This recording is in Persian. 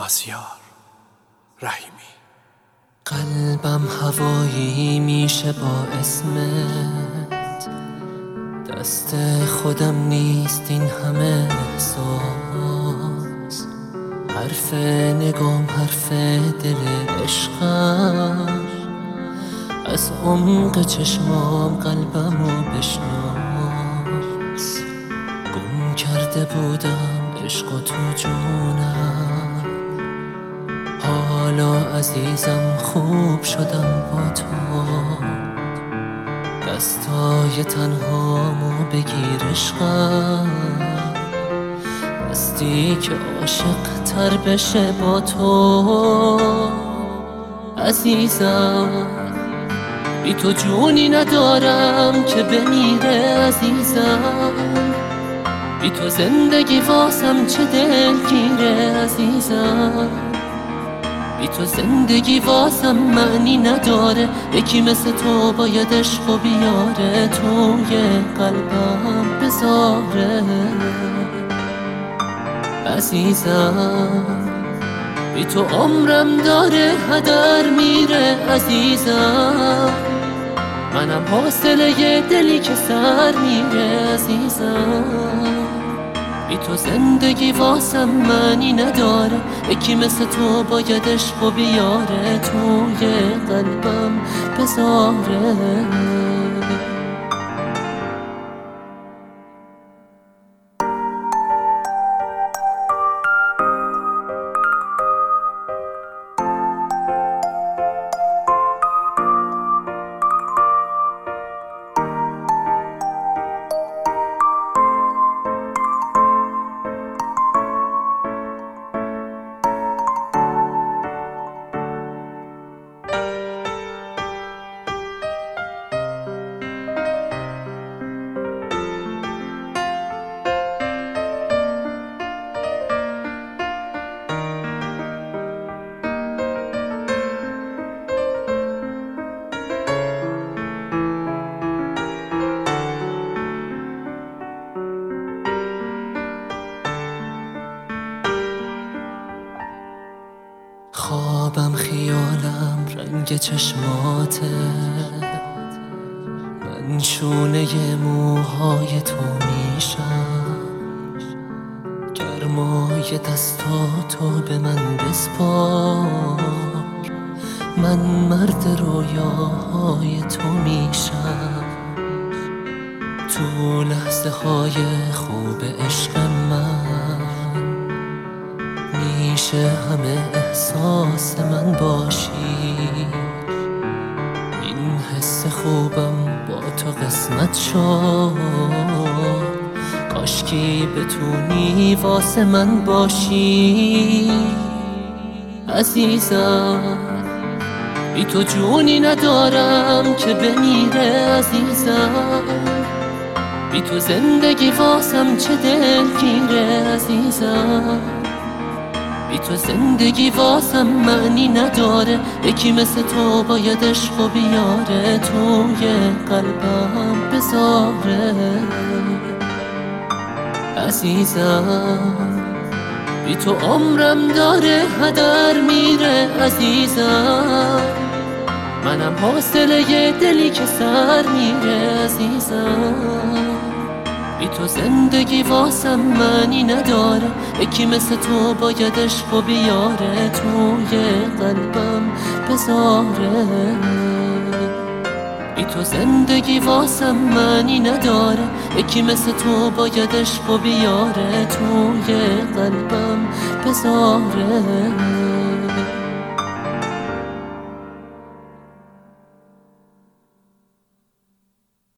مازیار رحیمی. قلبم هوایی میشه با اسمت، دست خودم نیست این همه احساس. حرف نگام حرف دل عشقم، از عمق چشمام قلبمو بشناس. گم کرده بودم عشق و تو جونم، حالا عزیزم خوب شدم با تو. دستای تنهامو بگیر عشقم، دستی که عاشق تر بشه با تو. عزیزم بی تو جونی ندارم که بمیره. عزیزم بی تو زندگی واسم چه دلگیره. عزیزم بی تو زندگی واسم معنی نداره. یکی مثل تو باید عشق و بیاره، توی قلبم بذاره. عزیزم بی تو عمرم داره هدر میره. عزیزم منم حوصله دلی که سر میره. عزیزم بی تو زندگی واسم معنی نداره. یکی مثل تو باید عشق و بیاره، توی قلبم بذاره. خوابم خیالم رنگ چشماته، من شونه موهای تو میشم. گرمای دستاتو به من بسپار، من مرد رویاهای تو میشم. تو لحظه های خوب عشق من میشه همه احساس من باشی. این حس خوبم با تو قسمت شد، کاشکی بتونی واسه من باشی. عزیزم بی تو جونی ندارم که بمیره. عزیزم بی تو زندگی واسم چه دلگیره. عزیزم بی تو زندگی واسم معنی نداره. یکی مثل تو باید عشق و بیاره، توی قلبم بذاره. عزیزم بی تو عمرم داره هدر میره. عزیزم منم حوصله دلی که سر میره. عزیزم بی تو زندگی واسم معنی نداره. یکی مثل تو باید عشق و بیاره، توی قلبم بذاره. بی تو زندگی واسم معنی نداره. یکی مثل تو باید عشق و بیاره، توی قلبم بذاره.